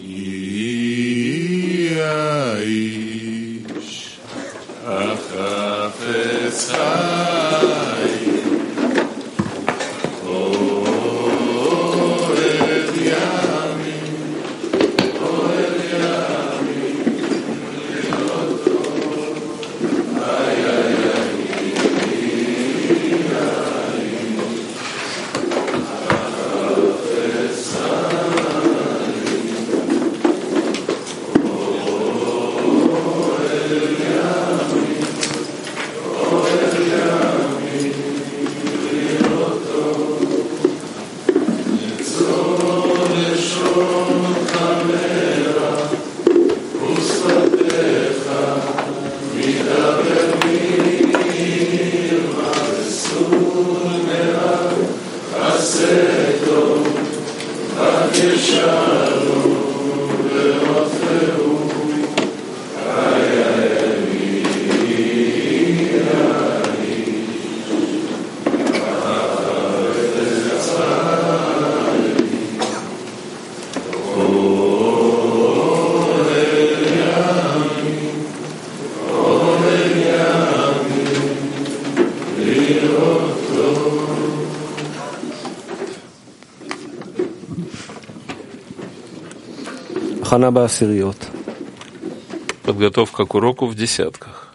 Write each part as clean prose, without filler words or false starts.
Подготовка к уроку в десятках.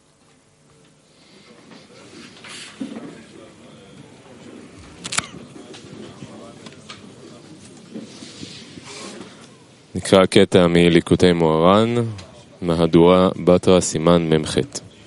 נקרא קטע מליקוטי מוהר"ן, מהדורה בתרא סימן מ"ח.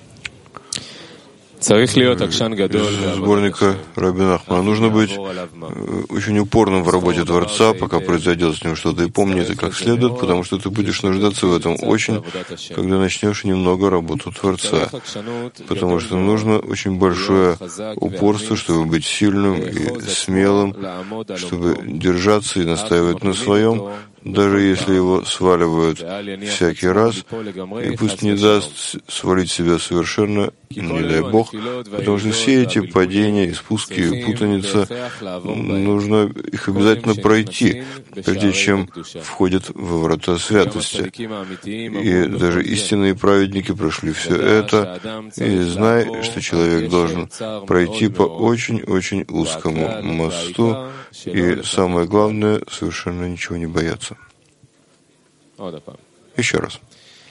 Сборника Рабби Нахмана. Нужно быть очень упорным в работе Творца, пока произойдет с ним что-то, и помни это как следует, потому что ты будешь нуждаться в этом очень, когда начнешь немного работу Творца. Потому что нужно очень большое упорство, чтобы быть сильным и смелым, чтобы держаться и настаивать на своем, даже если его сваливают всякий раз, и пусть не даст свалить себя совершенно, не дай Бог, потому что все эти падения и спуски, и путаница, нужно их обязательно пройти, прежде чем входят во врата святости. И даже истинные праведники прошли все это, и знай, что человек должен пройти по очень-очень узкому мосту, и самое главное, совершенно ничего не бояться. Еще раз.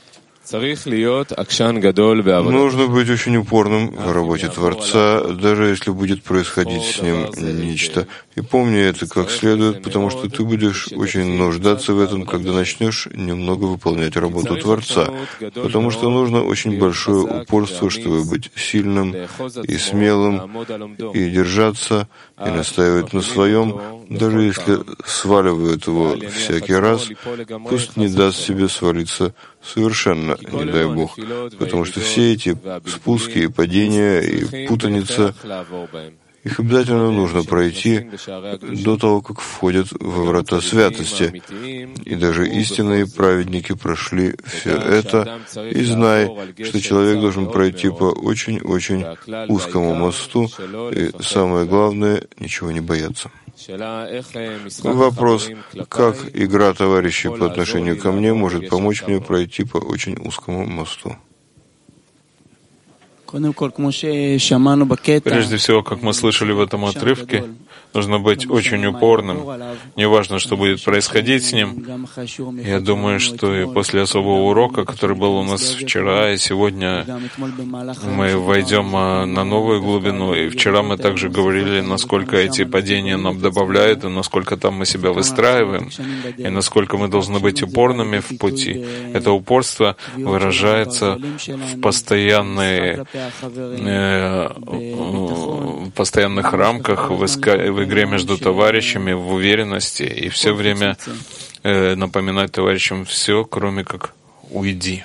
Нужно быть очень упорным в работе Творца, даже если будет происходить с ним нечто. И помни это как следует, потому что ты будешь очень нуждаться в этом, когда начнешь немного выполнять работу Творца. Потому что нужно очень большое упорство, чтобы быть сильным и смелым, и держаться, и настаивать на своем, даже если сваливают его всякий раз, пусть не даст себе свалиться совершенно, не дай Бог, потому что все эти спуски и падения и путаница, их обязательно нужно пройти до того, как входят во врата святости. И даже истинные праведники прошли все это, и знай, что человек должен пройти по очень-очень узкому мосту, и самое главное, ничего не бояться. Вопрос, как игра товарищей по отношению ко мне может помочь мне пройти по очень узкому мосту? Прежде всего, как мы слышали в этом отрывке, нужно быть очень упорным. Неважно, что будет происходить с ним. Я думаю, что и после особого урока, который был у нас вчера и сегодня, мы войдем на новую глубину. И вчера мы также говорили, насколько эти падения нам добавляют, и насколько там мы себя выстраиваем, и насколько мы должны быть упорными в пути. Это упорство выражается в постоянных рамках, в игре между товарищами, в уверенности, и все время напоминать товарищам все, кроме как «уйди».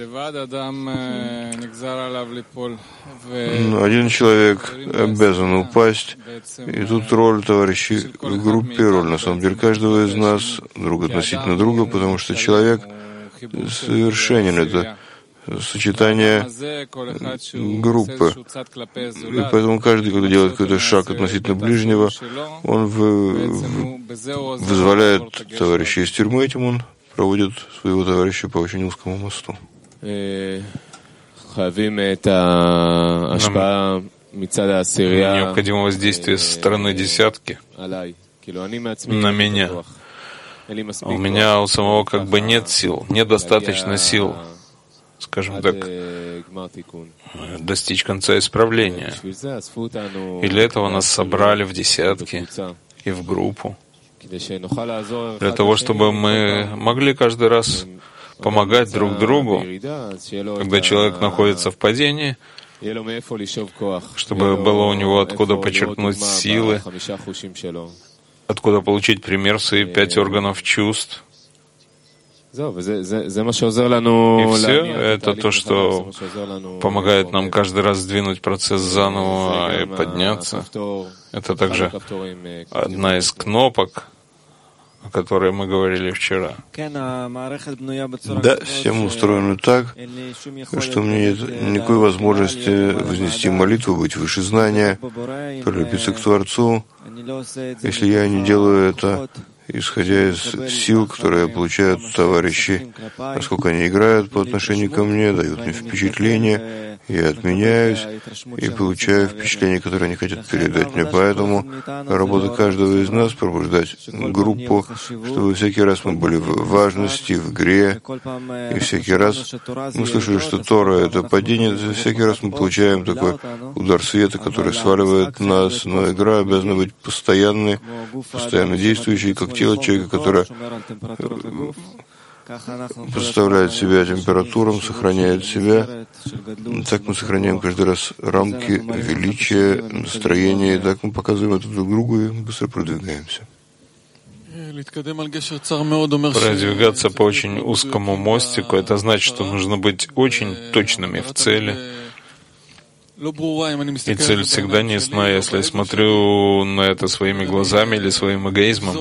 Один человек обязан упасть, и тут роль товарищей в группе, роль на самом деле каждого из нас, друг относительно друга, потому что человек совершенен, это сочетание группы. И поэтому каждый, когда делает какой-то шаг относительно ближнего, он вызволяет товарища из тюрьмы, этим он проводит своего товарища по очень узкому мосту. Необходимо воздействие со стороны десятки на меня. У меня у самого как бы нет сил, недостаточно сил, скажем так, достичь конца исправления. И для этого нас собрали в десятки и в группу, для того, чтобы мы могли каждый раз помогать друг другу, когда человек находится в падении, чтобы было у него откуда почерпнуть силы, откуда получить пример в свои 5 органов чувств. И все это то, что помогает нам каждый раз сдвинуть процесс заново и подняться. Это также одна из кнопок, о которой мы говорили вчера. Да, система устроена так, что у меня нет никакой возможности вознести молитву, быть выше знания, прилепиться к Творцу, если я не делаю это, исходя из сил, которые получают товарищи, насколько они играют по отношению ко мне, дают мне впечатление, я отменяюсь и получаю впечатление, которое они хотят передать мне. Поэтому работа каждого из нас — пробуждать группу, чтобы всякий раз мы были в важности, в игре, и всякий раз мы слышали, что Тора — это падение, всякий раз мы получаем такой удар света, который сваливает нас, но игра обязана быть постоянной, постоянно действующей, как тело человека, которое представляет себя температурам, сохраняет себя. Так мы сохраняем каждый раз рамки величия, настроения, и так мы показываем это друг другу и быстро продвигаемся. Продвигаться по очень узкому мостику — это значит, что нужно быть очень точными в цели. И цель всегда не ясна, если я смотрю на это своими глазами или своим эгоизмом.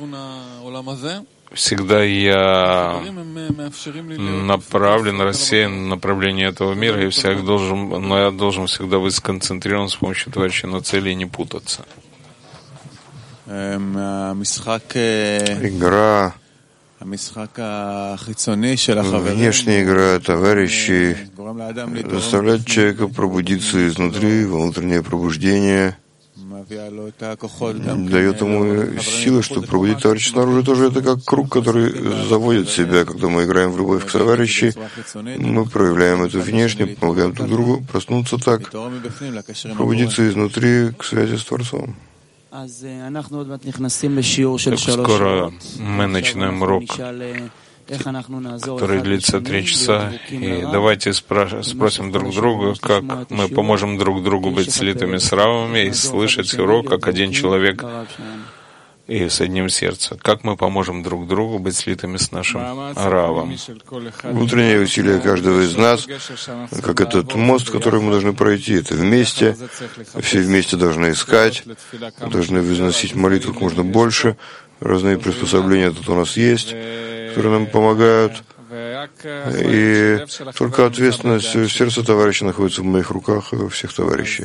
Всегда я направлен, рассеян в направлении этого мира, но я должен всегда быть сконцентрирован с помощью товарища на цели и не путаться. Игра, внешняя игра товарищей заставляет человека пробудиться изнутри, внутреннее пробуждение, дает ему силы, чтобы пробудить товарища снаружи. Тоже это как круг, который заводит себя. Когда мы играем в любовь к товарищу, мы проявляем это внешне, помогаем друг другу проснуться так, пробудиться изнутри к связи с Творцом. Скоро мы начинаем урок, который длится 3 часа, и давайте спросим друг друга, как мы поможем друг другу быть слитыми с равами и слышать урок как один человек и с одним сердцем. Как мы поможем друг другу быть слитыми с нашим равом. Внутреннее усилие каждого из нас, как этот мост, который мы должны пройти, это вместе. Все вместе должны искать, должны возносить молитву как можно больше. Разные приспособления тут у нас есть, которые нам помогают. И только ответственность сердца товарища находится в моих руках и у всех товарищей.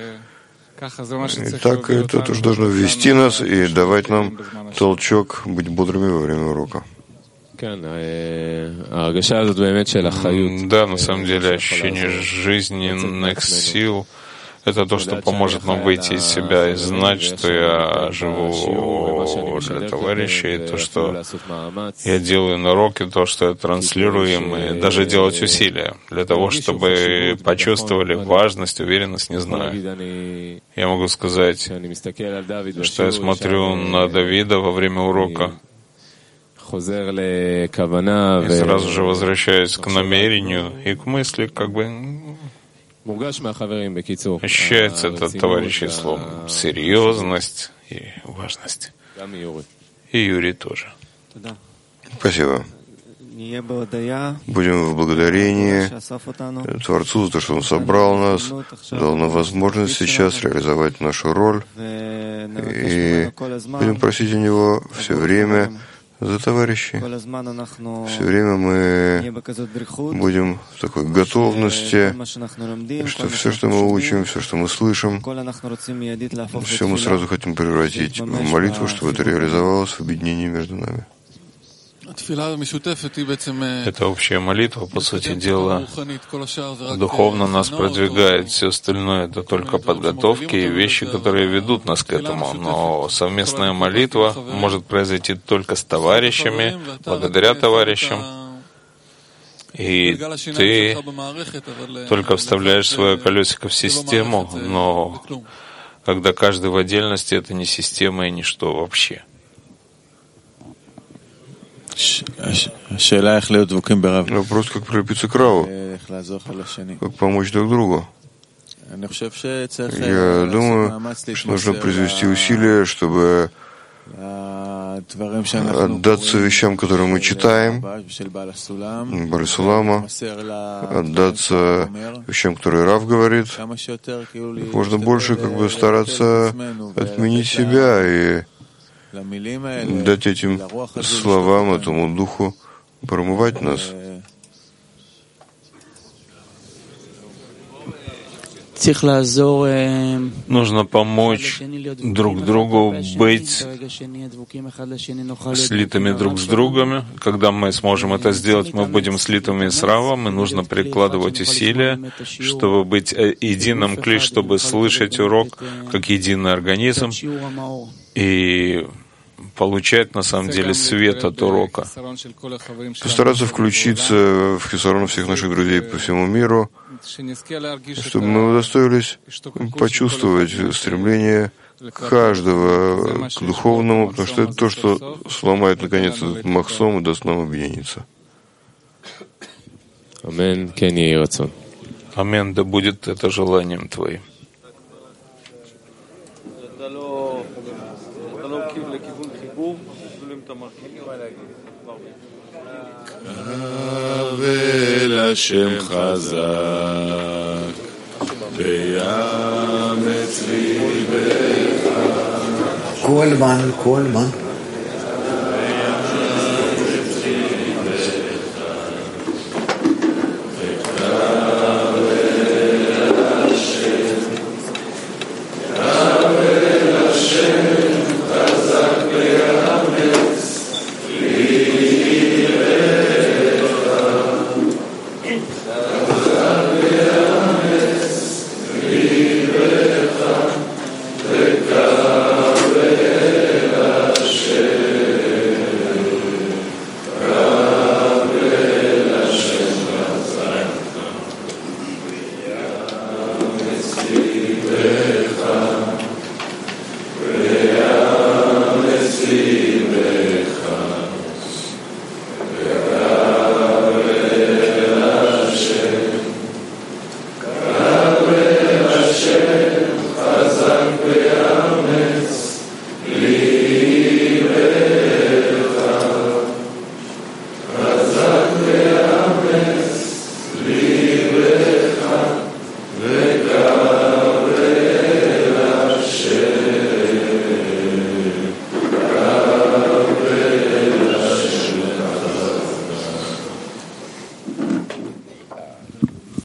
И так это тоже должно ввести нас и давать нам толчок быть бодрыми во время урока. Да, на самом деле ощущение жизненных сил — это то, что поможет нам выйти из себя и знать, что я живу для товарища, и то, что я делаю на уроке, то, что я транслирую им, и даже делать усилия для того, чтобы почувствовали важность, уверенность, не знаю. Я могу сказать, что я смотрю на Давида во время урока и сразу же возвращаюсь к намерению и к мысли, как бы ощущается это товарищей словом серьезность и важность. И Юрий тоже. Спасибо. Будем в благодарении Творцу за то, что Он собрал нас, дал нам возможность сейчас реализовать нашу роль. И будем просить у Него все время за товарищей. Все время мы будем в такой готовности, что все, что мы учим, все, что мы слышим, все мы сразу хотим превратить в молитву, чтобы это реализовалось в объединении между нами. Эта общая молитва, по сути дела, духовно нас продвигает. Все остальное — это только подготовки и вещи, которые ведут нас к этому. Но совместная молитва может произойти только с товарищами, благодаря товарищам. И ты только вставляешь свое колесико в систему, но когда каждый в отдельности, это не система и ничто вообще. Вопрос, как прилепиться к Раву, как помочь друг другу. Я думаю, что нужно произвести усилия, чтобы отдаться вещам, которые мы читаем, Бааль Сулама, отдаться вещам, которые Рав говорит. Можно больше стараться отменить себя и дать этим словам, этому духу промывать нас. Нужно помочь друг другу быть слитыми друг с другом. Когда мы сможем это сделать, мы будем слитыми с Равом, и нужно прикладывать усилия, чтобы быть единым клиш, чтобы слышать урок как единый организм и получать на самом деле свет от урока. Постараться включиться в хисарон всех наших друзей по всему миру, чтобы мы удостоились почувствовать стремление каждого к духовному, потому что это то, что сломает наконец этот махсом и даст нам объединиться. Амин, да будет это желанием Твоим. השם חזק ויאמץ ליבך כל מן